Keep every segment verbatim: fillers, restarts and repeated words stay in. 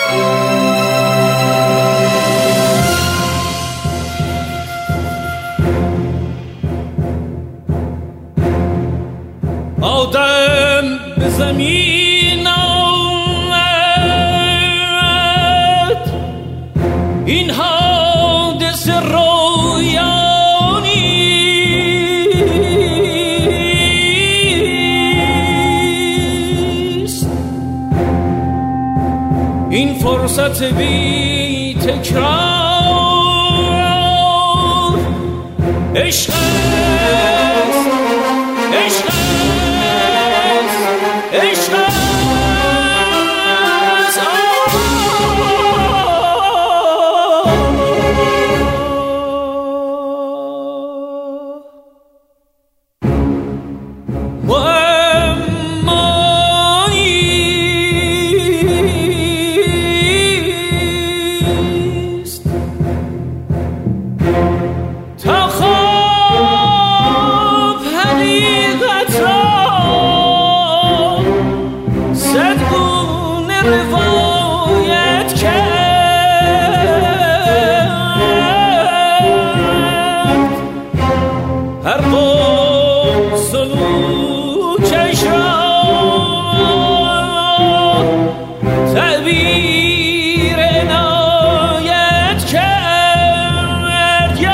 آدم به زمین آمد، این حادثه رویانیست، این فرصت بی تکرار عشق است، عشق است، عشق است. معماییست تا خواب حقیقت را صد گونه روایت کرد، هر قول سلوکش را تعبیر عنایت کرد. یا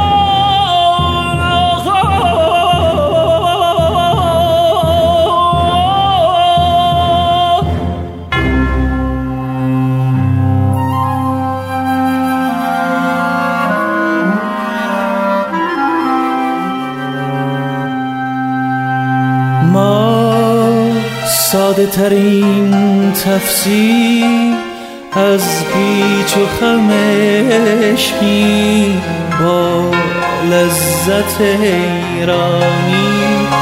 ما ساده ترین تفسیر از پیچ و خم عشقی با لذت حیرانی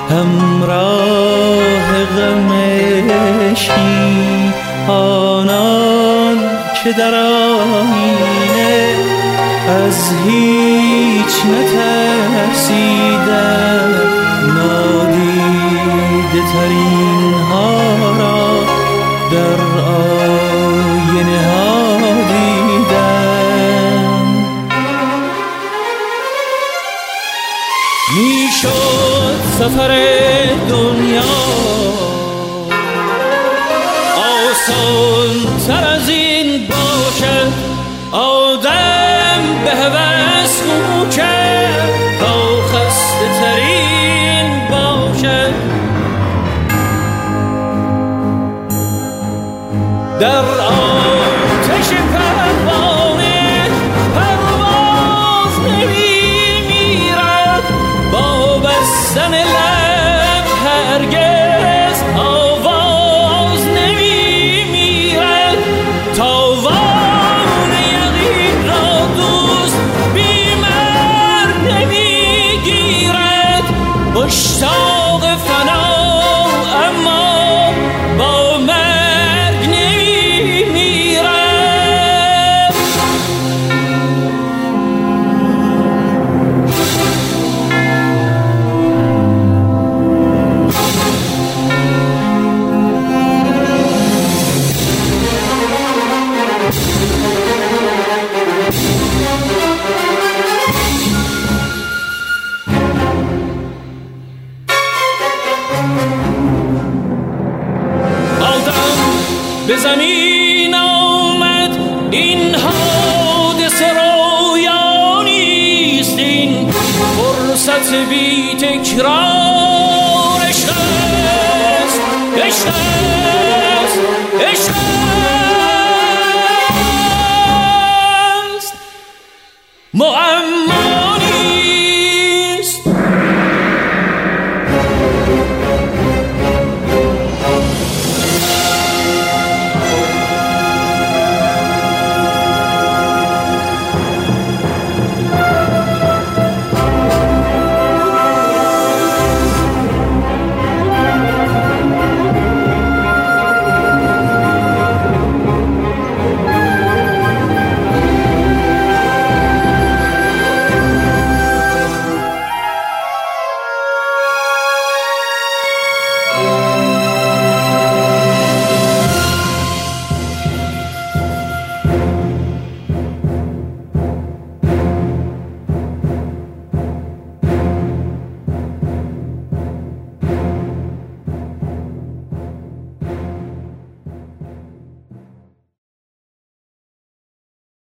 همراه غم عشقی، آنان که در آینه از هیچ نترسیدند، نادیده ترین ها را در آینه ها دیدم. میشد سفر دنیا آسان تر از این باشد، آدم به هوس خو کرد تا خسته ترین باشد. در آتش پروانه پرواز نمی‌میرد، با بستن لب هرگز آواز نمی‌میرد. تاوان یقین را دوست بی مرگ نمی‌گیرد، مشتاق فنا اما با مرگ نمی‌میرد. به زمین آمد، این حادثه رویانیست، این فرصت بی تکرار